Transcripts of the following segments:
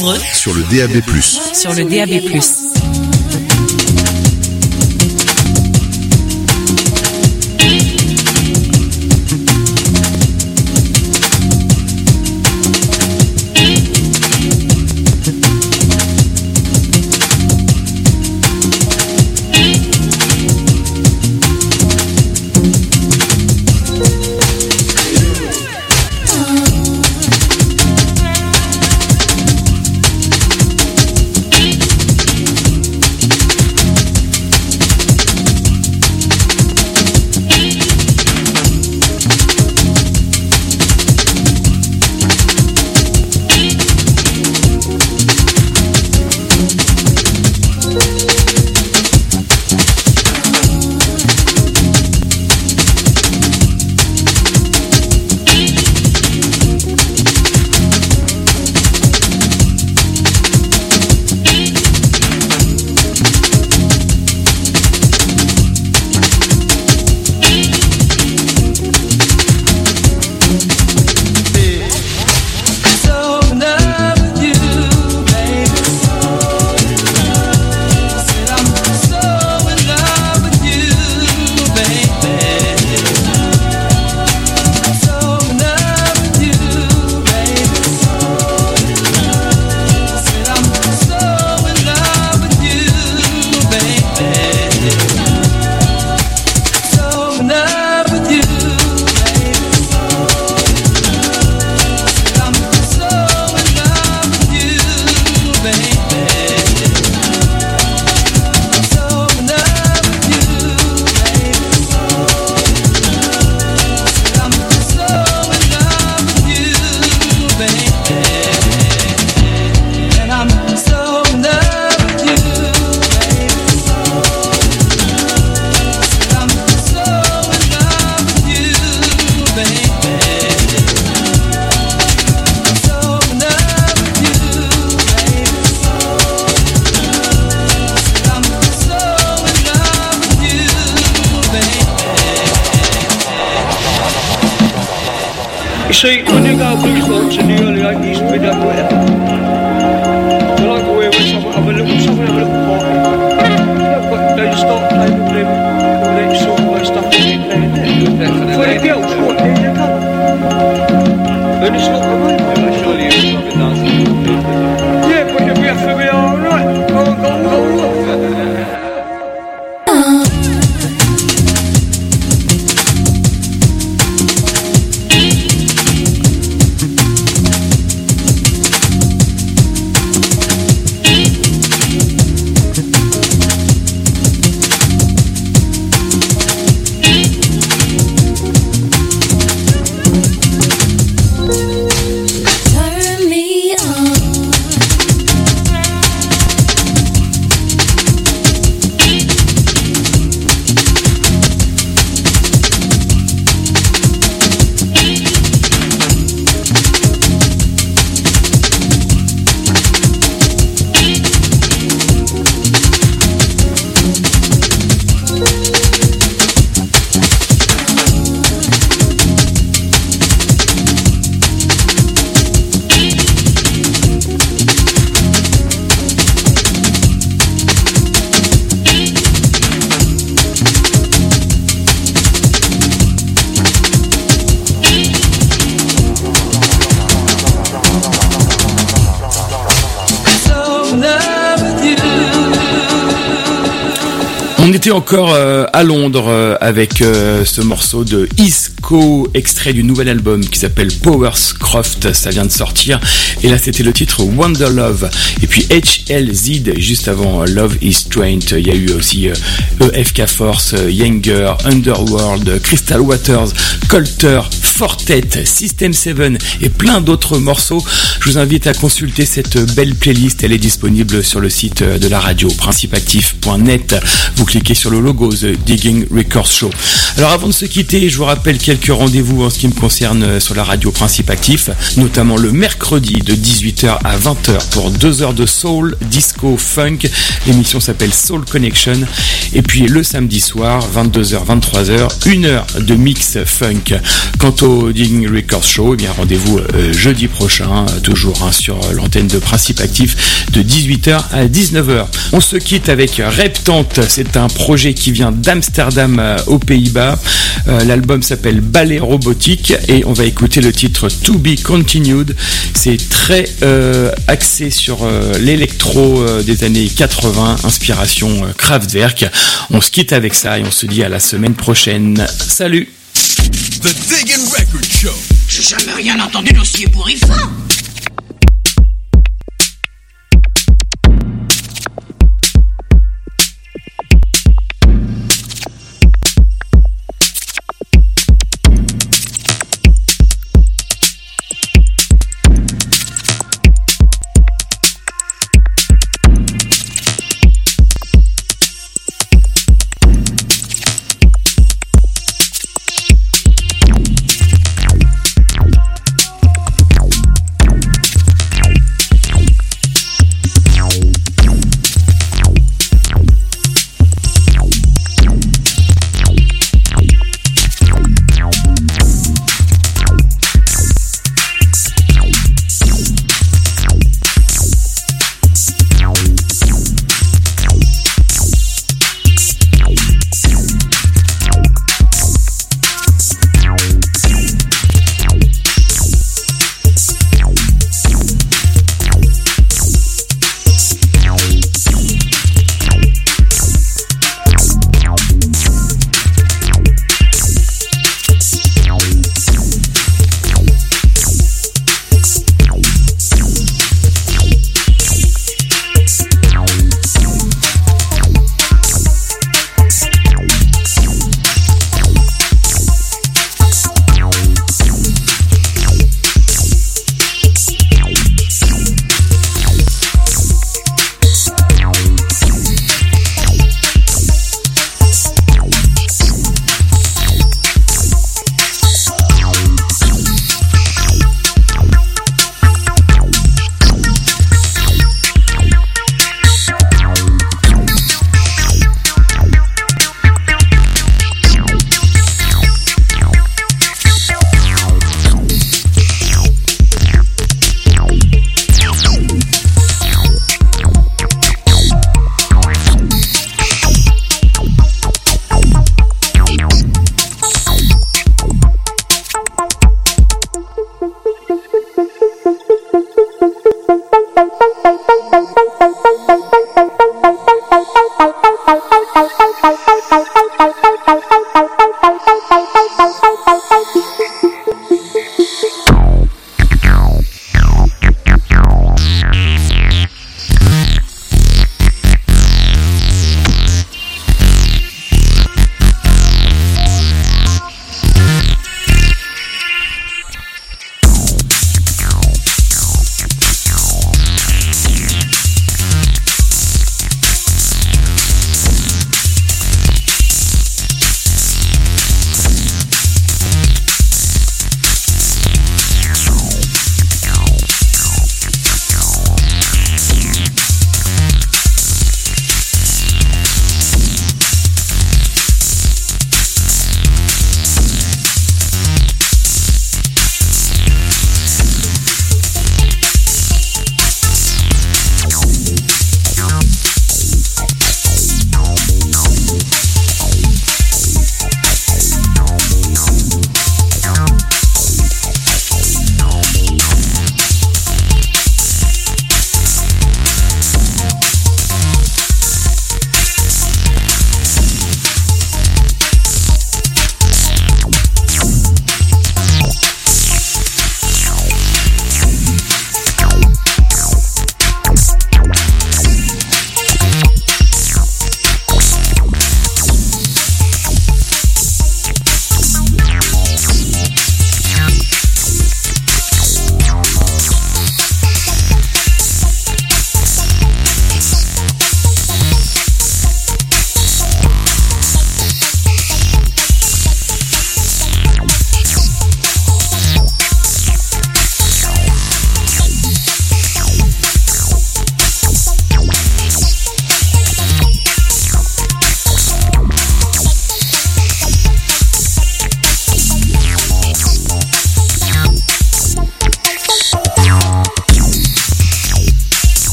Écouvre sur le DAB+. Sur le DAB+. See, when you go blues walks in the early 80s, we don't do it. I like to wear something, have a little party. Yeah, but they start playing all that sort of stuff that they're playing there. For the girls, what, there you go. And it's not the main one. Surely you're fucking dancing. Yeah, but we have to be alright. Go. On était encore à Londres avec ce morceau de Isco, extrait du nouvel album qui s'appelle Powerscroft, ça vient de sortir. Et là c'était le titre Wonder Love. Et puis HLZ juste avant Love is Strange. Il y a eu aussi EFK Force, Younger, Underworld, Crystal Waters, Colter, Fortet, System 7 et plein d'autres morceaux. Je vous invite à consulter cette belle playlist. Elle est disponible sur le site de la radio, principeactif.net. Vous cliquez indiqué sur le logo The Digging Records Show. Alors avant de se quitter, je vous rappelle quelques rendez-vous en ce qui me concerne sur la radio Principe Actif, notamment le mercredi de 18h à 20h pour 2 heures de soul, disco, funk. L'émission s'appelle Soul Connection. Et puis le samedi soir, 22h, 23h, 1 heure de mix funk. Quant au Digging Records Show, eh bien rendez-vous jeudi prochain, toujours sur l'antenne de Principe Actif de 18h à 19h. On se quitte avec Reptante, c'est un projet qui vient d'Amsterdam aux Pays-Bas. L'album s'appelle Ballet Robotique et on va écouter le titre To Be Continued. C'est très axé sur l'électro des années 80, inspiration Kraftwerk. On se quitte avec ça et on se dit à la semaine prochaine. Salut! The Digging Record Show. J'ai jamais rien entendu d'aussi ébouriffant.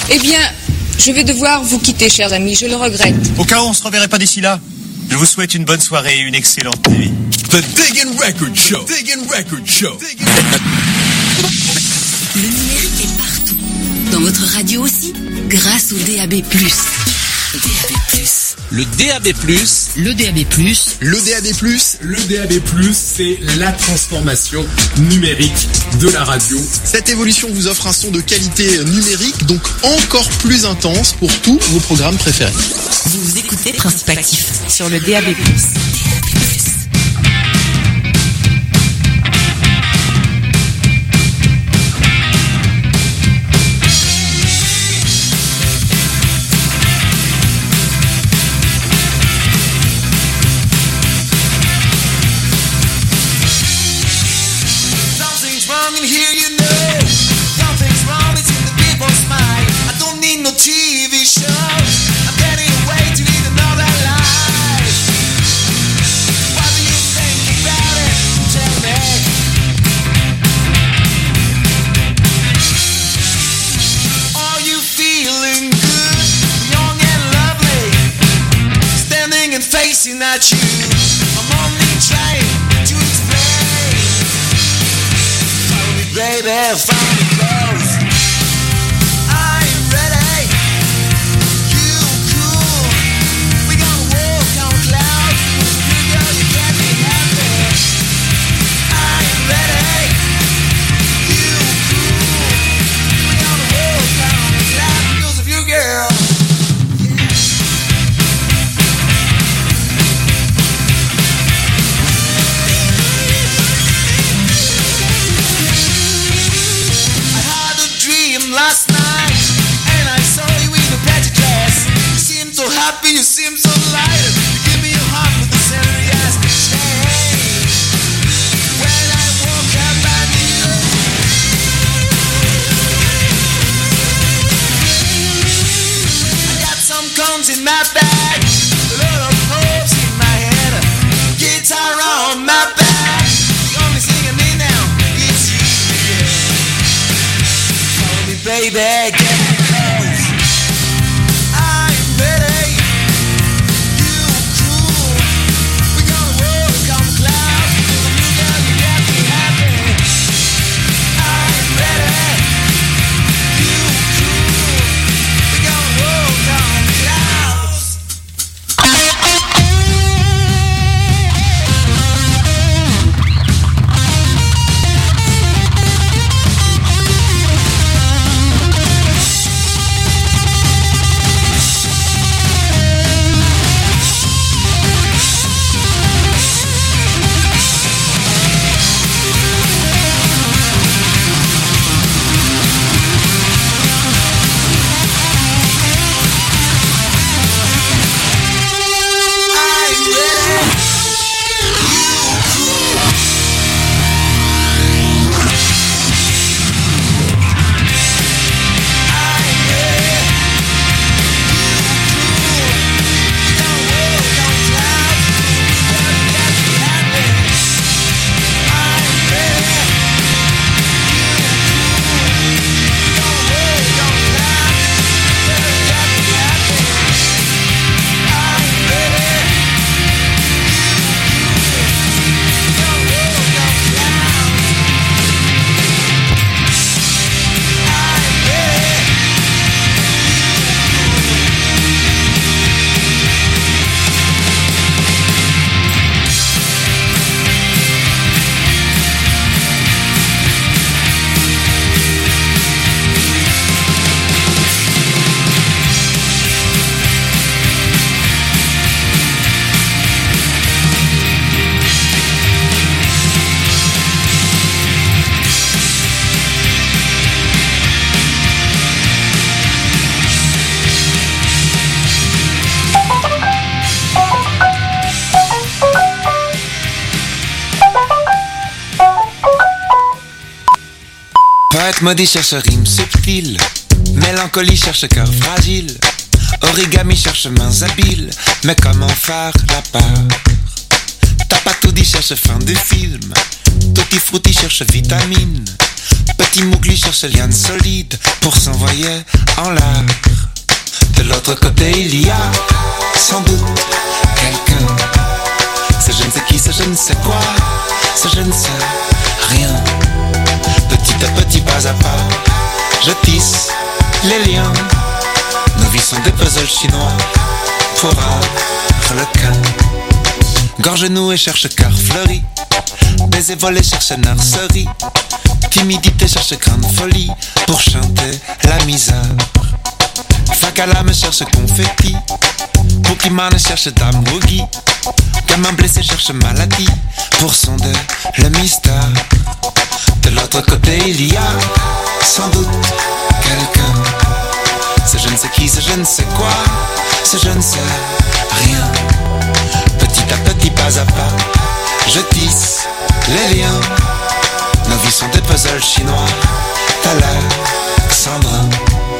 Eh bien, je vais devoir vous quitter, chers amis, je le regrette. Au cas où on ne se reverrait pas d'ici là, je vous souhaite une bonne soirée et une excellente nuit. The Diggin' Record Show. Diggin' Record Show. Le numérique est partout. Dans votre radio aussi, grâce au DAB+. DAB+. Le DAB+, le DAB+, le DAB+, le DAB+, c'est la transformation numérique de la radio. Cette évolution vous offre un son de qualité numérique, donc encore plus intense pour tous vos programmes préférés. Vous écoutez Principe Actif sur le DAB+. TV show. I'm getting away to lead another life. What do you think about it? Tell me. Are you feeling good? Young and lovely, standing and facing at you. I'm only trying to explain. Follow me, baby, follow me close. Last night, and I saw you in a pretty dress. You seem so happy, you seem so light. You give me your heart with the serious change. When I woke up, I knew I got some cones in my bag, a lot of hopes in my head, guitar on my back. The only thing I need now is you. Baby, get me close. I'm ready. You cool. We're gonna walk on clouds. With a new girl, you get me happy. I'm ready. You cool. We're gonna walk on clouds. Poète maudit cherche rime subtile, mélancolie cherche cœur fragile, origami cherche mains habiles, mais comment faire la peur? T'as pas tout dit cherche fin de film, tutti frutti cherche vitamine, Petit Mowgli cherche liane solide pour s'envoyer en l'air. De l'autre côté il y a sans doute quelqu'un. C'est je ne sais qui, c'est je ne sais quoi, c'est je ne sais rien. Petit à petit, pas à pas, je tisse les liens. Nos vies sont des puzzles chinois pour Harlequin. Gorge nouée cherche cœur fleuri, baiser volé cherche nurserie. Timidité cherche grande folie pour chanter la misère. Fac à l'âme cherche confetti, Pokémon cherche Dame Woogie. Gamin blessé cherche maladie pour sonder le mystère. De l'autre côté il y a sans doute quelqu'un. C'est je ne sais qui, c'est je ne sais quoi, c'est je ne sais rien. Petit à petit, pas à pas, je tisse les liens. Nos vies sont des puzzles chinois, d'Alexandrin.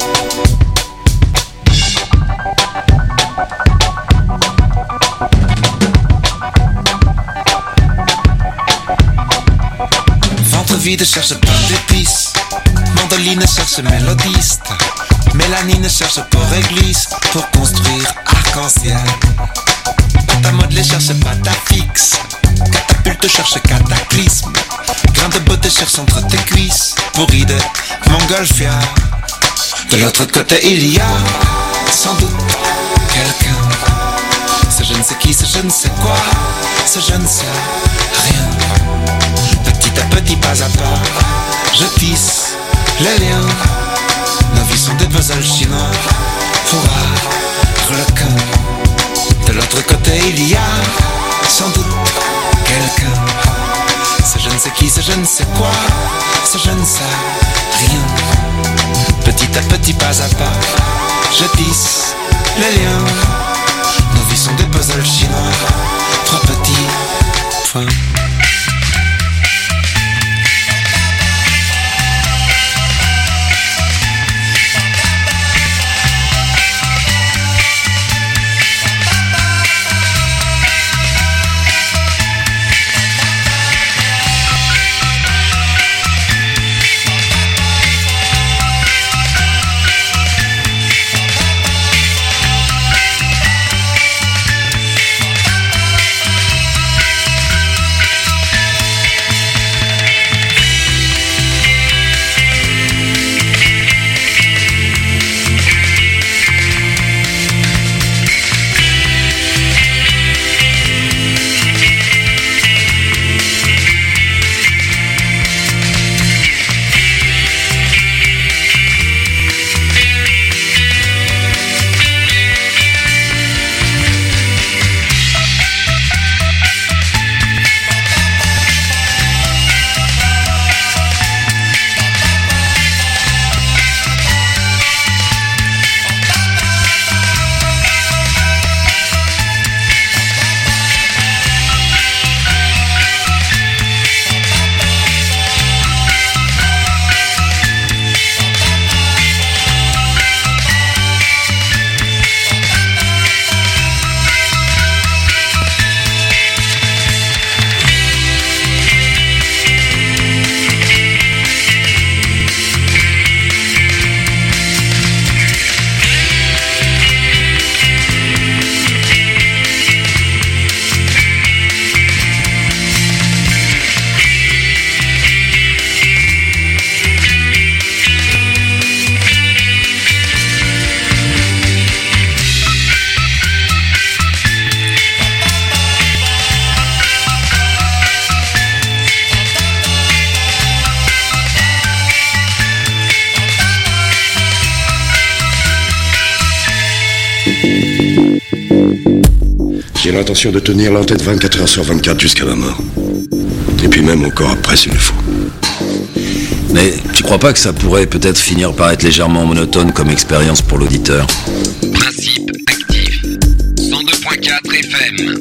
Ventre vide cherche pain d'épices, mandoline cherche mélodiste, mélanine cherche pour église, pour construire arc-en-ciel. Pâte à modeler cherche pâte à fixe, catapulte cherche cataclysme, grain de beauté cherche entre tes cuisses, pour idée montgolfière. De l'autre côté il y a sans doute quelqu'un. C'est je ne sais qui, c'est je ne sais quoi, c'est je ne sais rien. Petit à petit, pas à pas, je tisse les liens. Nos vies sont des puzzles chinois pour Harlequin. De l'autre côté il y a sans doute quelqu'un. C'est je ne sais qui, c'est je ne sais quoi, c'est je ne sais rien. Petit à petit, pas à pas, je tisse les liens. Nos vies sont des puzzles chinois, trois petits points. J'ai l'intention de tenir l'entête 24 heures sur 24 jusqu'à ma mort. Et puis même encore après s'il le faut. Mais tu crois pas que ça pourrait peut-être finir par être légèrement monotone comme expérience pour l'auditeur? Principe actif. 102.4 FM.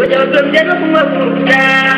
Jangan belum jaga semua sudah.